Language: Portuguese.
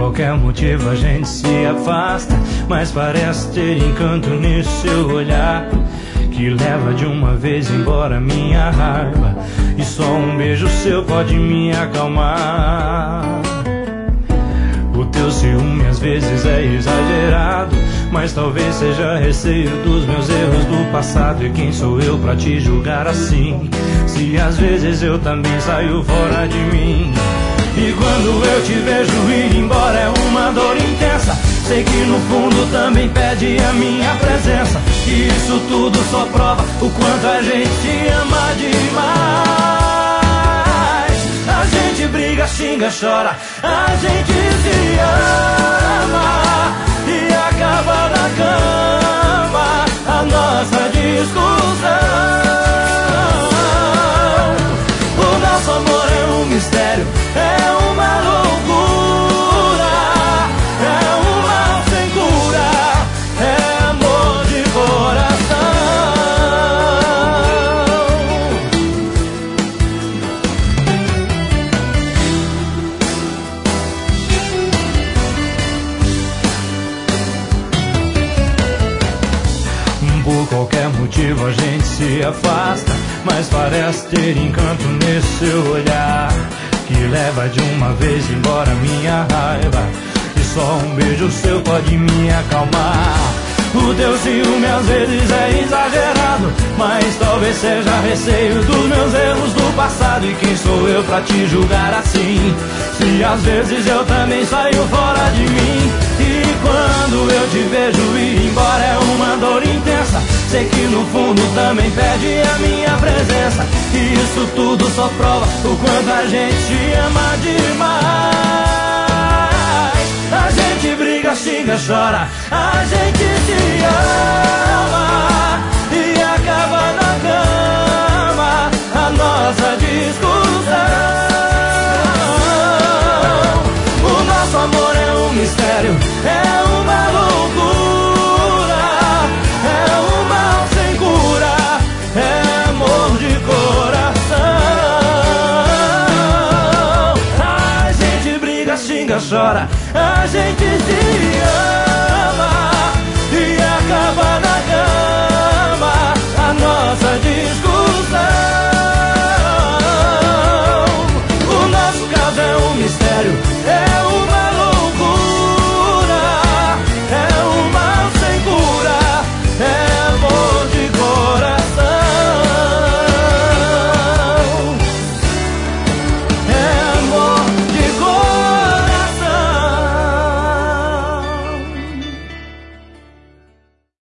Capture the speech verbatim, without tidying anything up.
qualquer motivo a gente se afasta, mas parece ter encanto nesse seu olhar, que leva de uma vez embora minha raiva, e só um beijo seu pode me acalmar. O teu ciúme às vezes é exagerado, mas talvez seja receio dos meus erros do passado. E quem sou eu pra te julgar assim, se às vezes eu também saio fora de mim? E quando eu te vejo ir embora é uma dor intensa, sei que no fundo também pede a minha presença, e isso tudo só prova o quanto a gente ama demais. A gente briga, xinga, chora, a gente se ama e acaba na cama a nossa discussão. O nosso amor é um mistério, é uma loucura, é um mal sem cura, é amor de coração. Por qualquer motivo a gente se afasta, mas parece ter encanto nesse seu olhar, que leva de uma vez embora minha raiva, e só um beijo seu pode me acalmar. O teu ciúme às vezes é exagerado, mas talvez seja receio dos meus erros do passado. E quem sou eu pra te julgar assim, se às vezes eu também saio fora de mim? E quando eu te vejo ir embora é uma dor intensa, sei que no fundo também pede a minha presença, e isso tudo só prova o quanto a gente ama demais. A gente briga, xinga, chora, a gente se ama e acaba na cama a nossa discussão. O nosso amor é um mistério, é uma loucura, é um mal sem cura, é amor de coração. A gente briga, xinga, chora, a gente se ama.